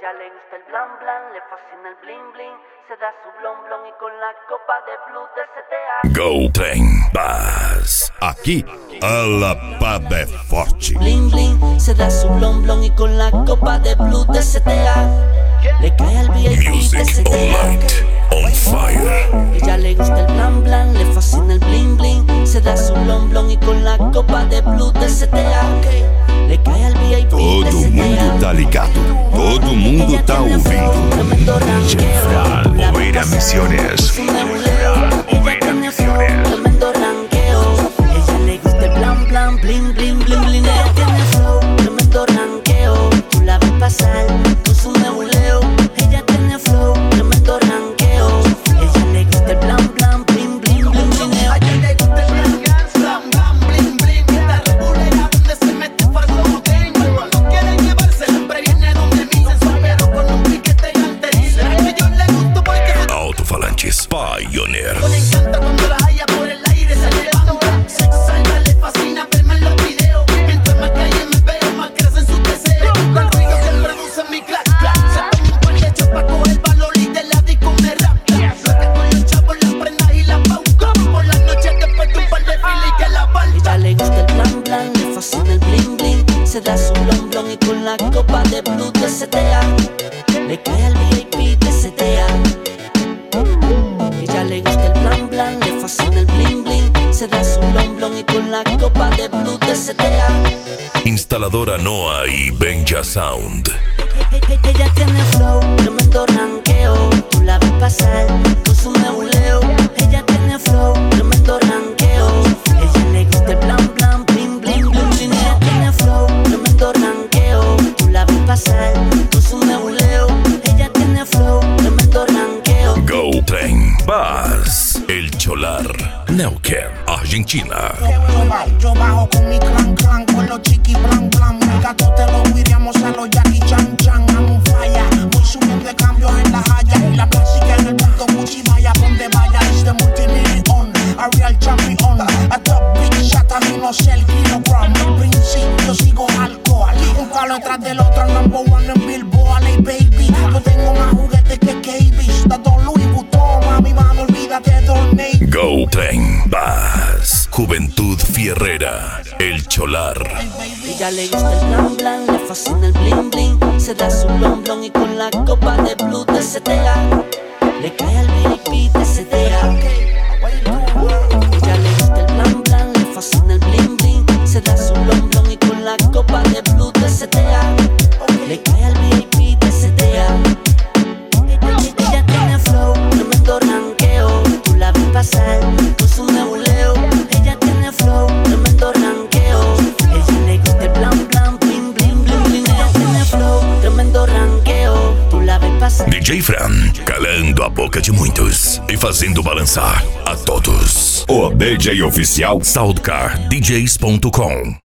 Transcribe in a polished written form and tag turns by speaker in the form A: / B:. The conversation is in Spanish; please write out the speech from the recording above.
A: Ella le gusta el blan blan, le fascina el bling bling. Se da su blon blon y con la copa de blue te setea.
B: Go Trem Bass. Aqui a lapada é forte.
A: Bling bling, se da su blon blon y con la copa de blue te setea. Le cae al VIP, te
B: Music on
A: setea.
B: light, on fire.
A: Ella le gusta el blan blan, le fascina el bling bling. Se da su blon blon y con la copa de blue te setea. Le cae al VIP,
B: Todo
A: te setea.
B: mundo tá ligado, todo mundo tá ouvindo.
C: Oveira Misiones. Oveira Misiones.
A: Tremendo ranqueo. Ella le gusta el blan blan, bling bling bling bling. Ella tiene flow, tremendo ranqueo. Tú la ves pasar con su nebuleo. Ella tiene flow, tremendo ranqueo. Ella le gusta el blan blan, bling bling bling bling.
D: A ella le gusta el blan blan, bling bling. Esta regulera donde se mete fardo norteño. Cuando quieren llevarse siempre viene donde mí. Se pero con un piquete galterín. Será que yo le gusto porque
B: Alto-falantes Pioneer.
D: le encanta cuando la haya por el aire se levanta. Sexual le fascina verme en los videos. Mientras más calle me veo, más crecen sus deseos. El ruido que produce mi clac clac. Se pone un par de hechos pa' coger valor y de la disco me rapta. Loca con los chavos, las prendas y la pauta. Por las noches después de un par de filas y que la balta.
A: Ella le gusta el blan blan, le fascina el bling bling. Se da su blon blon y con la copa de blue te setea. Le cae al VIP, te setea. Ella le gusta el blan blan, le fascina el bling bling. Se da su blon blon y con la copa de blue te setea.
B: Instaladora Noah y Benja Sound.
A: Ella tiene flow, tremendo ranqueo. Tú la ves pasar con su nebuleo. Ella tiene flow, tremendo ranqueo. Ella le gusta el blan blan, bling bling bling bling. Ella tiene flow, tremendo ranqueo. Tú la ves pasar con su nebuleo. Ella tiene flow, tremendo ranqueo.
B: Go Trem Bass. El Cholar. Neuquén, Argentina.
E: Yo bajo con mi clan clan, con los chiqui blan blan. Mi gato te lo guiríamos a los Jackie Chan Chan. I'm on fire, voy subiendo de cambios en la haya. Y la clásica en el punto Gucci, vaya donde vaya. Es de multimillion, a real champion. A top big shot, a mí no sé el kilogram. Mi principio, sigo alcohol. Un palo detrás del otro, number one en Billboard. Hey baby, yo tengo más juguetes que KB's. Da Don Louis Vuitton, mami, mami, olvídate de Don Nate.
B: Go Trem Bass. Juventud Fierrera. El Cholar.
A: Ella le gusta el blan blan, le fascina el bling bling. Se da su blon blon y con la copa de blue te setea. Le cae al VIP, te setea. Ella le gusta el blan blan, le fascina el bling bling. Se da su blon blon y con la copa de blue te setea. Le cae al VIP, te setea. Ella tiene flow, tremendo ranqueo. Tú la ves pasar con su nebuleo. Ella tiene flow, tremendo ranqueo. Ella le gusta el blan blan, bling bling bling bling. Ella tiene flow, tremendo ranqueo. Tú la ves pasar.
B: DJ Fran, calando a boca de muitos e fazendo balançar a todos. O DJ oficial SoundcarDJs.com.